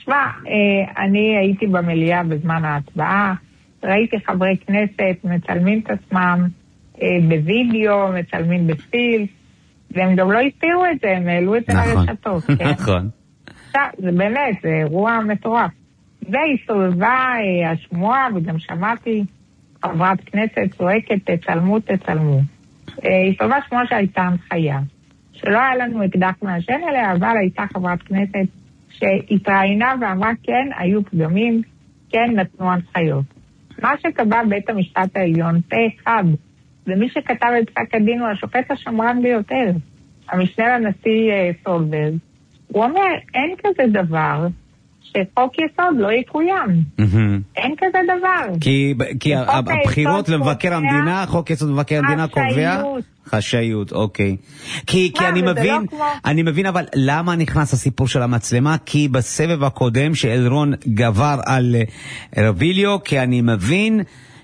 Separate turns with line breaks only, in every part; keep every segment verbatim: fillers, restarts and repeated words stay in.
תשמע, אני הייתי במליאה בזמן ההצבעה, ראיתי חברי כנסת מצלמים את עצמם בווידאו, מצלמים בסטיל, והם גם לא הסתירו את זה, הם העלו את זה לרשתות.
נכון.
זה באמת, זה אירוע מטורף. והסתובבה השמועה, וגם שמעתי חברת כנסת צועקת, תצלמו, תצלמו. הסתובבה שמועה שהייתה הנחיה, שלא היה לנו אקדח מעשן אליה, אבל הייתה חברת כנסת שהתראיינה ואמרה כן, היו פגמים, כן נתנו הנחיות. מה שקבע בית המשפט העליון, פה אחד, ומי שכתב את פסק הדין הוא השופט השמרן ביותר, המשנה לנשיא סולברג, הוא אומר, אין כזה דבר שחוק יסוד לא יקוים. אין כזה דבר.
כי הבחירות למבקר המדינה, חוק יסוד מבקר המדינה קובע חשאיות, אוקיי. כי אני מבין, אני מבין, אבל למה נכנס הסיפור של המצלמה? כי בסבב הקודם שאלרון גבר על רביליו, כי אני מבין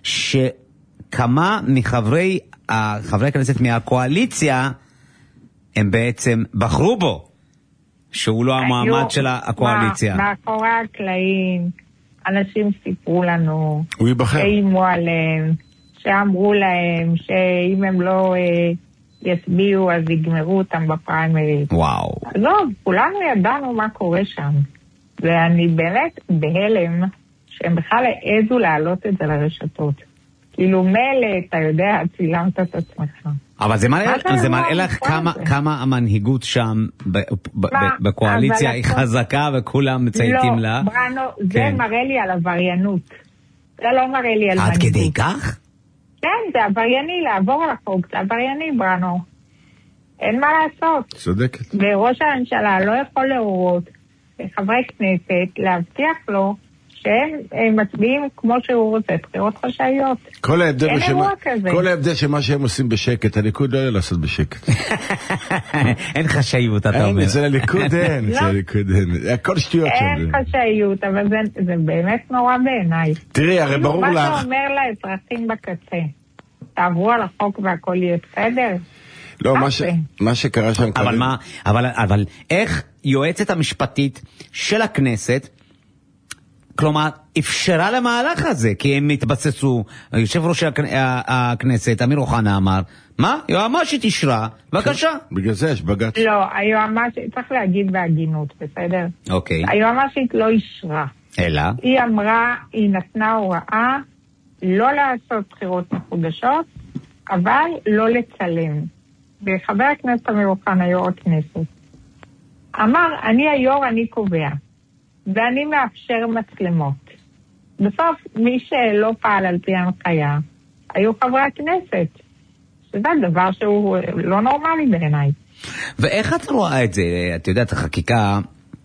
שכמה מחברי חברי הכנסת מהקואליציה הם בעצם בחרו בו, שהוא לא המעמד של הקואליציה.
מאחורי הקלעים, אנשים סיפרו לנו,
הוא ייבחר.
שאימו עליהם, שאמרו להם שאם הם לא אה, יצביעו אז יגמרו אותם בפריימריז.
וואו.
לא, כולנו ידענו מה קורה שם. ואני באמת בהלם שהם בכלל העזו להעלות את זה לרשתות. כאילו מלא, אתה יודע, צילמת את עצמך.
אבל זה מראה, זה מראה לך כמה, כמה המנהיגות שם ב, ב, ב, בקואליציה היא חזקה וכולם מצייתים לה.
לא, בראנו, זה כן. מראה לי על עבריינות. זה לא מראה לי על מנהיגות.
עד כדי כך?
כן, זה עברייני, לעבור על החוק, זה עברייני, בראנו. אין מה לעשות.
צודקת.
וראש הממשלה לא יכול להורות לחברי כנסת להבטיח לו שהם מצביעים כמו שהוא רוצה, בחירות חשאיות.
כל ההבדל שמה, כל ההבדל שמה שהם עושים בשקט, הליכוד לא יהיה לעשות בשקט.
אין חשאיות, אתה אומר.
אין, זה לליכוד אין, זה לליכוד אין. הכל שטויות שם.
אין חשאיות, אבל זה באמת נורא בעיניי.
תראי, הרי ברור לך.
מה שאומר לאזרחים בקצה, תעברו על החוק והכל יהיה בסדר?
לא, מה שקרה שם...
אבל מה, אבל איך יועצת המשפטית של הכנסת, כלומר, אפשרה למהלך הזה, כי הם התבססו, יושב ראש הכנסת, אמיר אוחנה אמר, מה? יועמ"שית אישרה, בבקשה.
בגלל זה יש בג"ץ.
לא, היועמ"שית, צריך להגיד בהגינות, בסדר?
אוקיי.
היועמ"שית לא אישרה.
אלא?
היא אמרה, היא נתנה הוראה לא לעשות בחירות מחודשות, אבל לא לצלם. וחבר הכנסת אמיר אוחנה, יו"ר הכנסת, אמר, אני היו"ר, אני קובע. ואני מאפשר מצלמות. בסוף, מי שלא פעל על פי הנחיה, היו חברי הכנסת. שזה דבר שהוא לא נורמלי בעיניי.
ואיך את רואה את זה? את יודעת, החקיקה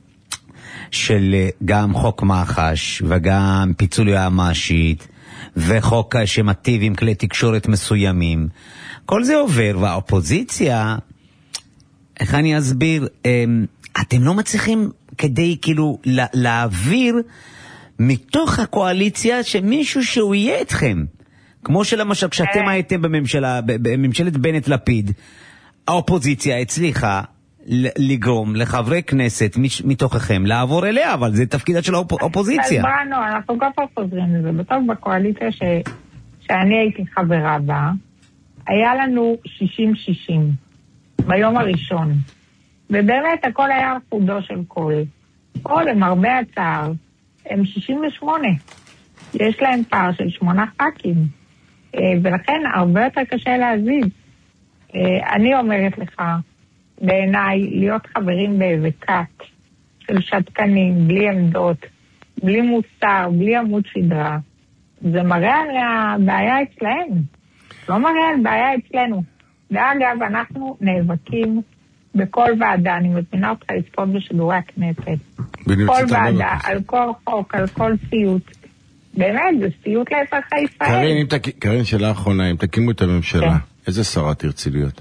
של גם חוק מח"ש, וגם פיצול יועמ"שית, וחוק שמטיב עם כלי תקשורת מסוימים. כל זה עובר, והאופוזיציה, איך אני אסביר, אתם לא מצליחים כדי כאילו להעביר מתוך הקואליציה שמישהו שהוא יהיה אתכם. כמו שלמשל כשאתם הייתם בממשלה, בממשלת בנט לפיד, האופוזיציה הצליחה לגרום לחברי כנסת מתוככם לעבור אליה, אבל זה תפקידה של האופוזיציה.
אז בראנו, אנחנו גם חוזרים לזה. בסוף בקואליציה ש... שאני הייתי חברה בה, היה לנו שישים שישים ביום הראשון. ובאמת הכל היה חודו של כל. כל למרבה הצער, הם שישים ושמונה. יש להם פער של שמונה ח"כים. ולכן הרבה יותר קשה להזיז. אני אומרת לך, בעיניי, להיות חברים באיזה כת של שתקנים, בלי עמדות, בלי מוסר, בלי עמוד שדרה, זה מראה על הבעיה אצלהם. לא מראה על בעיה אצלנו. ואגב, אנחנו נאבקים בכל ועדה, אני מזמינה אותך לצפות בשידורי הכנסת. כל ועדה, על כל חוק, על כל סיוט. באמת, זה סיוט לאזרחי ישראל.
קרין, שאלה האחרונה, אם תקימו את הממשלה, איזה שרה תרצי להיות?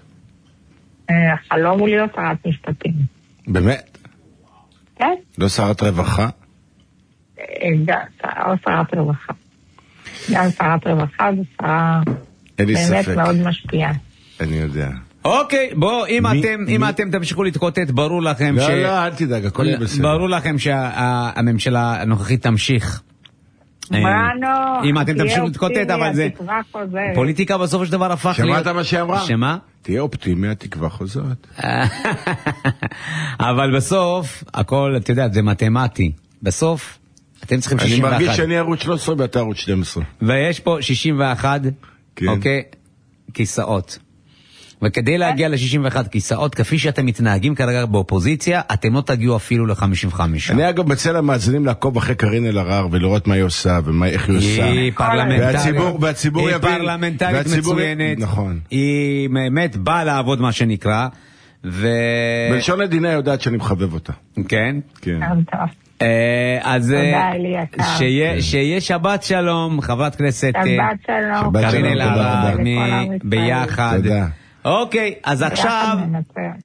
החלום הוא להיות שרת משפטים.
באמת?
כן.
לא שרת רווחה?
או שרת רווחה. גם שרת רווחה זו שרה באמת מאוד משפיעה.
אני יודע.
אוקיי, בוא, אם אתם, אם אתם תמשיכו להתקוטט, ברור לכם ש...
לא, לא, אל תדאג, הכל יהיה בסדר.
ברור לכם שהממשלה הנוכחית תמשיך.
בראנו,
אם אתם תמשיכו להתקוטט, אבל זה... פוליטיקה בסופו של דבר הפך להיות...
שמעת מה שאמרה?
שמה?
תהיה אופטימי, התקווה חוזרת.
אבל בסוף, הכל, אתה יודע, זה מתמטי. בסוף, אתם צריכים שישים ואחת.
אני מרגיש שאני ערוץ שלוש עשרה ואתה ערוץ שתים עשרה.
ויש פה שישים ואחת, אוקיי, כיסאות. וכדי להגיע ל-שישים ואחת כיסאות, כפי שאתם מתנהגים כרגע באופוזיציה, אתם לא תגיעו אפילו ל-חמישים וחמש.
אני אגב מציע למאזינים לעקוב אחרי קארין אלהרר ולראות מה היא עושה ואיך היא עושה.
היא פרלמנטרית.
והציבור יבין.
היא פרלמנטרית מצוינת.
נכון.
היא באמת באה לעבוד מה שנקרא.
בלשון עדינה יודעת שאני מחבב אותה.
כן?
כן.
אז שיהיה שבת שלום, חברת כנסת קארין אלהרר ביחד. אוקיי, אז עכשיו